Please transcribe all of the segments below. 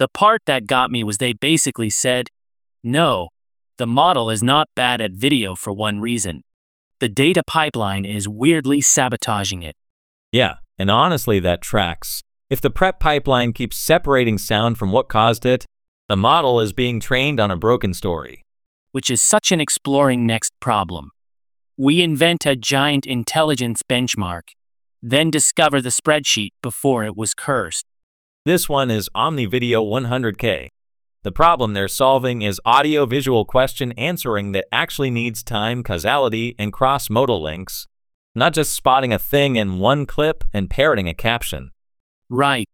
The part that got me was they basically said, no, the model is not bad at video for one reason. The data pipeline is weirdly sabotaging it. Yeah, and honestly that tracks. If the prep pipeline keeps separating sound from what caused it, the model is being trained on a broken story. Which is such an exploring next problem. We invent a giant intelligence benchmark, then discover the spreadsheet before it was cursed. This one is OmniVideo 100K. The problem they're solving is audio-visual question answering that actually needs time causality and cross-modal links, not just spotting a thing in one clip and parroting a caption. Right.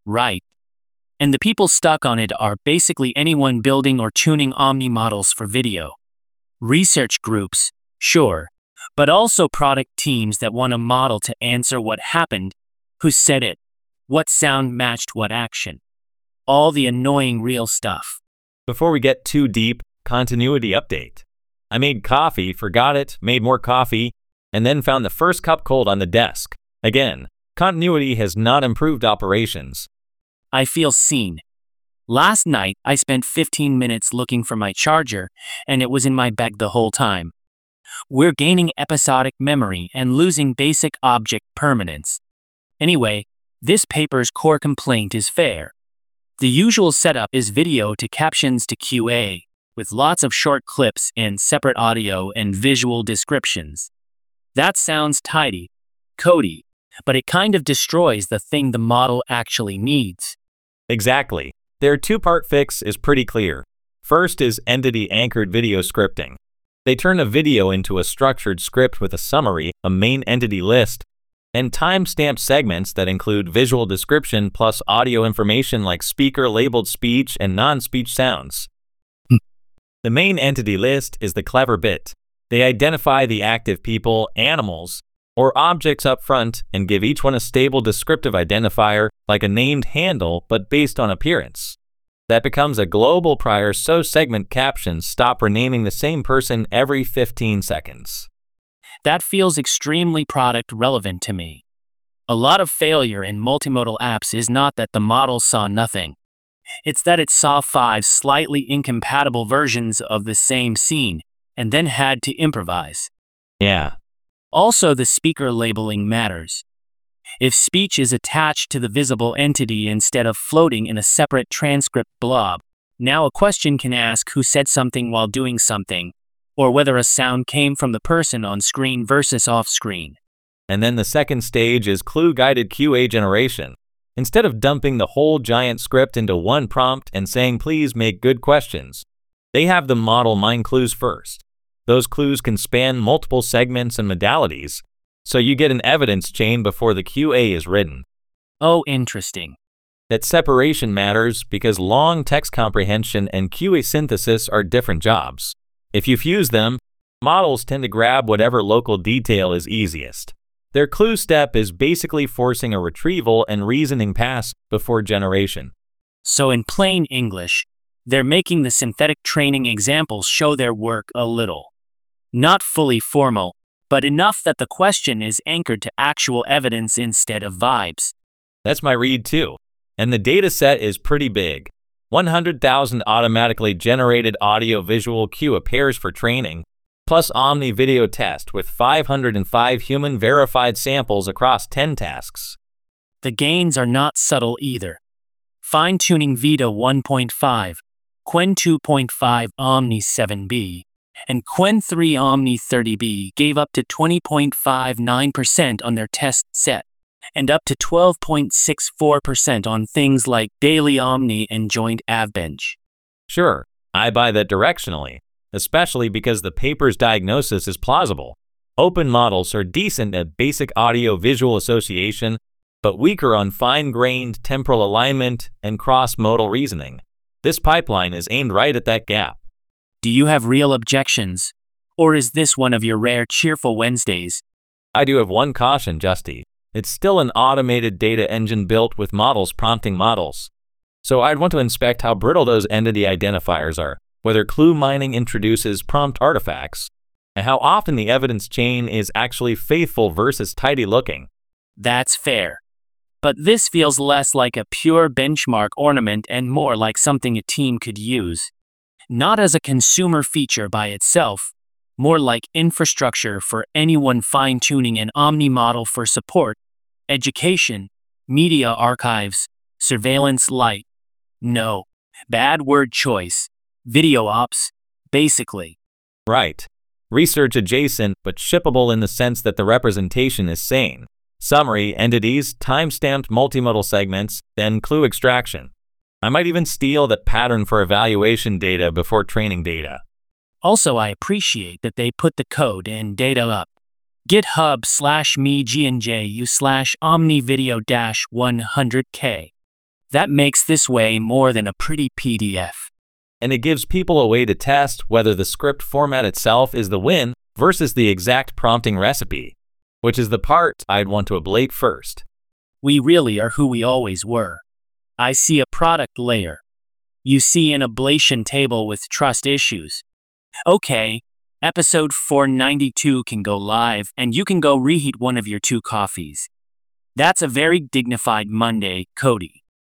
And the people stuck on it are basically anyone building or tuning Omni models for video. Research groups, sure, but also product teams that want a model to answer what happened, who said it, what sound matched what action. All the annoying real stuff. Before we get too deep, continuity update. I made coffee, forgot it, made more coffee, and then found the first cup cold on the desk. Again, continuity has not improved operations. I feel seen. Last night, I spent 15 minutes looking for my charger, and it was in my bag the whole time. We're gaining episodic memory and losing basic object permanence. Anyway, this paper's core complaint is fair. The usual setup is video to captions to QA, with lots of short clips and separate audio and visual descriptions. That sounds tidy, codey, but it kind of destroys the thing the model actually needs. Exactly. Their two-part fix is pretty clear. First is entity-anchored video scripting. They turn a video into a structured script with a summary, a main entity list, and time-stamped segments that include visual description plus audio information like speaker-labeled speech and non-speech sounds. The main entity list is the clever bit. They identify the active people, animals, or objects up front and give each one a stable descriptive identifier like a named handle but based on appearance. That becomes a global prior so segment captions stop renaming the same person every 15 seconds. That feels extremely product relevant to me. A lot of failure in multimodal apps is not that the model saw nothing. It's that it saw 5 slightly incompatible versions of the same scene and then had to improvise. Yeah. Also, the speaker labeling matters. If speech is attached to the visible entity instead of floating in a separate transcript blob, now a question can ask who said something while doing something, or whether a sound came from the person on screen versus off screen. And then the second stage is clue-guided QA generation. Instead of dumping the whole giant script into one prompt and saying please make good questions, they have the model mine clues first. Those clues can span multiple segments and modalities, so you get an evidence chain before the QA is written. Oh, interesting. That separation matters because long text comprehension and QA synthesis are different jobs. If you fuse them, models tend to grab whatever local detail is easiest. Their clue step is basically forcing a retrieval and reasoning pass before generation. So in plain English, they're making the synthetic training examples show their work a little. Not fully formal, but enough that the question is anchored to actual evidence instead of vibes. That's my read too. And the data set is pretty big. 100,000 automatically generated audio-visual QA pairs for training, plus OmniVideo test with 505 human-verified samples across 10 tasks. The gains are not subtle either. Fine-tuning Vita 1.5, Qwen 2.5 Omni 7B, and Qwen 3 Omni 30B gave up to 20.59% on their test set, and up to 12.64% on things like Daily Omni and Joint AvBench. Sure, I buy that directionally, especially because the paper's diagnosis is plausible. Open models are decent at basic audio-visual association, but weaker on fine-grained temporal alignment and cross-modal reasoning. This pipeline is aimed right at that gap. Do you have real objections? Or is this one of your rare cheerful Wednesdays? I do have one caution, Justy. It's still an automated data engine built with models prompting models. So I'd want to inspect how brittle those entity identifiers are, whether clue mining introduces prompt artifacts, and how often the evidence chain is actually faithful versus tidy looking. That's fair. But this feels less like a pure benchmark ornament and more like something a team could use. Not as a consumer feature by itself, more like infrastructure for anyone fine-tuning an Omni model for support, education, media archives, surveillance light. No, bad word choice. Video ops, basically. Right. Research adjacent, but shippable in the sense that the representation is sane. Summary, entities, time-stamped multimodal segments, then clue extraction. I might even steal that pattern for evaluation data before training data. Also, I appreciate that they put the code and data up. GitHub/me-gnju/omnivideo-100k. That makes this way more than a pretty PDF. And it gives people a way to test whether the script format itself is the win versus the exact prompting recipe, which is the part I'd want to ablate first. We really are who we always were. I see a product layer. You see an ablation table with trust issues. Okay, episode 492 can go live and you can go reheat one of your 2 coffees. That's a very dignified Monday, Cody.